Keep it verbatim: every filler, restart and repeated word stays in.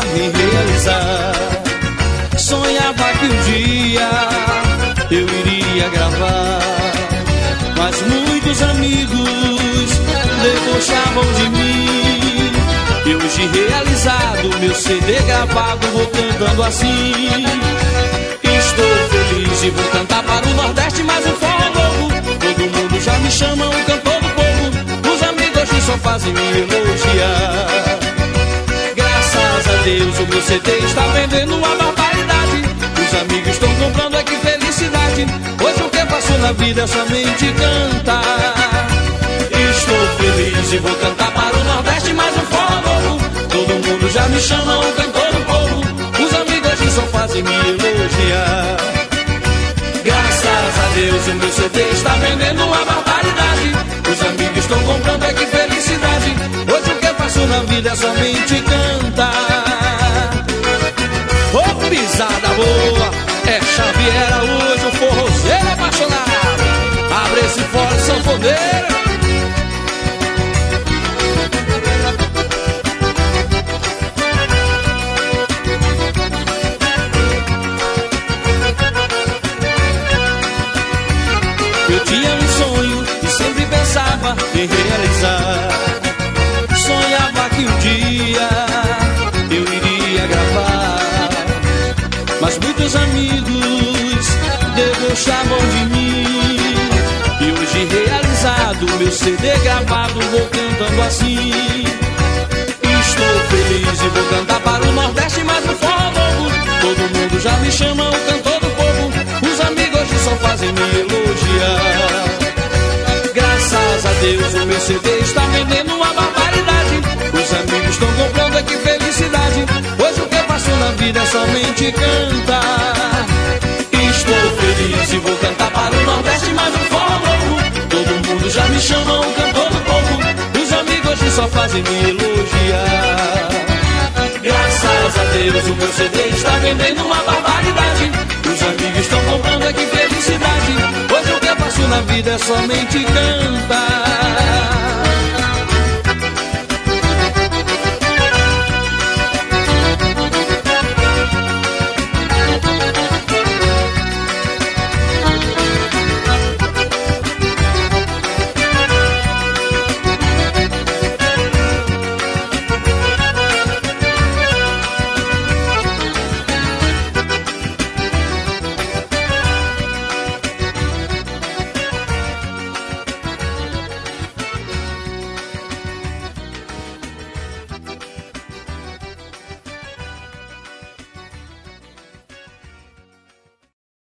em realizar. Sonhava que um dia eu iria gravar, mas muitos amigos debochavam de mim. E hoje realizado, meu C D gravado, vou cantando assim. Estou feliz e vou cantar para o Nordeste mais um forró novo. Todo mundo já me chama o cantor do povo. Os amigos hoje só fazem me elogiar. Graças a Deus o meu C D está vendendo uma barbaridade. Os amigos estão comprando, é que felicidade. Hoje o que eu faço na vida é somente cantar. Estou feliz e vou cantar para o Nordeste mais um forró novo. Todo mundo já me chama o cantor do povo. Os amigos hoje só fazem me elogiar. Graças a Deus o meu C D está vendendo uma barbaridade. Os amigos estão comprando, é que felicidade. Hoje o que eu faço na vida é somente cantar. Ô oh, pisada boa, é Xavier Araújo, o forrozeiro apaixonado. Abre esse fora sanfoneiro. Eu tinha um sonho e sempre pensava em realizar. Sonhava que um dia eu iria gravar, mas muitos amigos debochavam de mim. E hoje realizado, meu C D gravado, vou cantando assim. Estou feliz e vou cantar para o Nordeste mais um forró novo. Todo mundo já me chama o cantor do povo. Os amigos hoje só fazem me elogiar. Graças a Deus o meu C D está vendendo uma barbaridade. Os amigos estão comprando, é que felicidade. Hoje o que eu faço na vida é somente cantar. Estou feliz e vou cantar para o Nordeste mais um forró novo. Todo mundo já me chama o cantor do povo. Os amigos hoje só fazem me elogiar. Graças a Deus o meu C D está vendendo uma barbaridade. Os amigos estão comprando, é que felicidade. Hoje o que eu faço na vida é somente cantar.